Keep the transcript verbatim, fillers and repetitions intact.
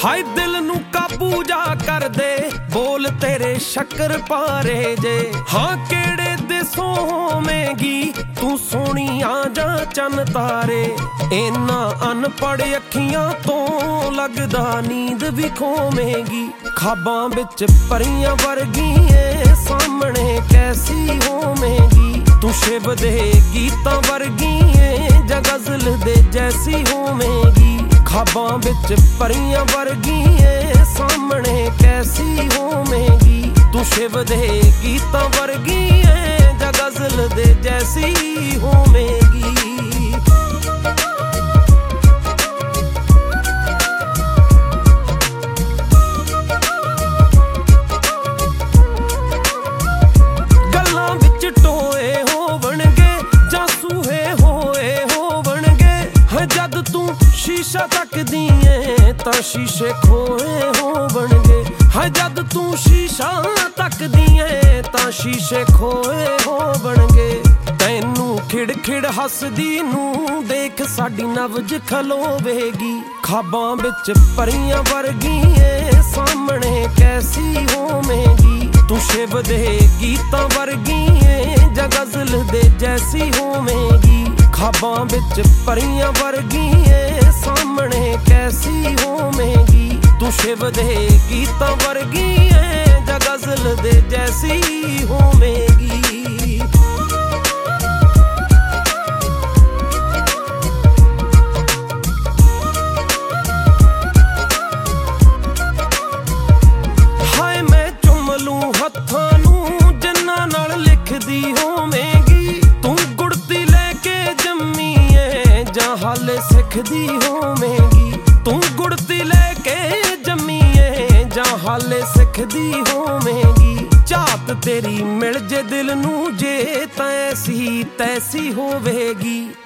ਹਾਏ ਦਿਲ ਨੂੰ ਕਾਬੂ ਜਾ ਕਰਦੇ ਬੋਲ ਤੇਰੇ ਸ਼ੱਕਰ ਪਾਰੇ ਜੇ। ਹਾਂ ਕਿਹੜੇ ਦਿਸੋਂ ਹੋਵੇਂਗੀ ਤੂੰ ਸੋਹਣੀਆਂ ਜਾਂ ਚੰਨ ਤਾਰੇ। ਇਹਨਾਂ ਅਨਪੜ੍ਹ ਅੱਖੀਆਂ ਤੋਂ ਲੱਗਦਾ ਨੀਂਦ ਵੀ ਖੋਵੇਂਗੀ। ਖਾਬਾਂ ਵਿੱਚ ਪਰੀਆਂ ਵਰਗੀ ਏ ਸਾਹਮਣੇ ਕੈਸੀ ਹੋਵੇਂਗੀ। ਤੂੰ ਸ਼ਿਵ ਦੇ ਗੀਤਾਂ ਵਰਗੀ ਏ ਜਾਂ ਗਜ਼ਲ ਦੇ ਜੈਸੀ ਹੋਵੇਂਗੀ। ਖਾਬਾਂ ਵਿੱਚ ਪਰੀਆਂ ਵਰਗੀ ਏ ਸਾਹਮਣੇ ਕੈਸੀ ਹੋਵੇਂਗੀ। ਤੂੰ ਸ਼ਿਵ ਦੇ ਗੀਤਾਂ ਵਰਗੀ ਏ ਜਾਂ ਗਜ਼ਲ ਦੇ ਜੈਸੀ ਹੋਵੇਂਗੀ। ਗੱਲਾਂ ਵਿੱਚ ਟੋਏ ਹੋਵਣਗੇ ਜਾਂ ਸੂਹੇ ਹੋਏ ਹੋਵਣਗੇ। ਜਦ ਤੂੰ ਸ਼ੀਸ਼ਾ ਤੱਕਦੀ ਏ ਤਾਂ ਸ਼ੀਸ਼ੇ ਖੋਏ ਹੋਵਣਗੇ। ਹਾਂ ਜਦ ਤੂੰ ਸ਼ੀਸ਼ਾ ਤੱਕਦੀ ਏ ਤਾਂ ਸ਼ੀਸ਼ੇ ਖੋਏ ਹੋਵਣਗੇ। ਤੈਨੂੰ ਖਿੜ ਖਿੜ ਹੱਸਦੀ ਨੂੰ ਦੇਖ ਸਾਡੀ ਨਬਜ਼ ਖਲੋਵੇਗੀ। ਖਾਬਾਂ ਵਿੱਚ ਪਰੀਆਂ ਵਰਗੀ ਏ ਸਾਹਮਣੇ ਕੈਸੀ ਹੋਵੇਂਗੀ। ਤੂੰ ਸ਼ਿਵ ਦੇ ਗੀਤਾਂ ਵਰਗੀ ਏ ਜਾਂ ਗਜ਼ਲ ਦੇ ਜੈਸੀ ਹੋਵੇਂਗੀ। ਖਾਬਾਂ ਵਿੱਚ ਪਰੀਆਂ ਵਰਗੀ ਏ ਸਾਹਮਣੇ ਕੈਸੀ ਹੋਵੇਂਗੀ। ਤੂੰ ਸ਼ਿਵ ਦੇ ਗੀਤਾਂ ਵਰਗੀ ਏ ਜਾਂ ਗਜ਼ਲ ਦੇ ਜੈਸੀ ਹੋਵੇਂਗੀ। ਹਾਏ ਮੈਂ ਚੁੰਮ ਲੂੰ ਹੱਥਾਂ ਨੂੰ ਜਿਨ੍ਹਾਂ ਨਾਲ ਲਿਖਦੀ ਹੋਵੇਂਗੀ। ਤੂੰ ਗੁੜਤੀ ਲੈ ਕੇ ਜੰਮੀ ਏ ਜਾਂ ਹਾਲੇ ਸਿੱਖਦੀ ਹੋਵੇਂਗੀ। ਤੂੰ ਗੁੜਤੀ ਲੈ ਕੇ ਜੰਮੀ ਏ ਜਾਂ ਹਾਲੇ ਸਿੱਖਦੀ ਹੋਵੇਂਗੀ। ਝਾਤ ਤੇਰੀ ਮਿਲ ਜੇ ਦਿਲ ਨੂੰ ਜੇ ਤਾਂ ਐਸੀ ਤੈਸੀ ਹੋਵੇਗੀ।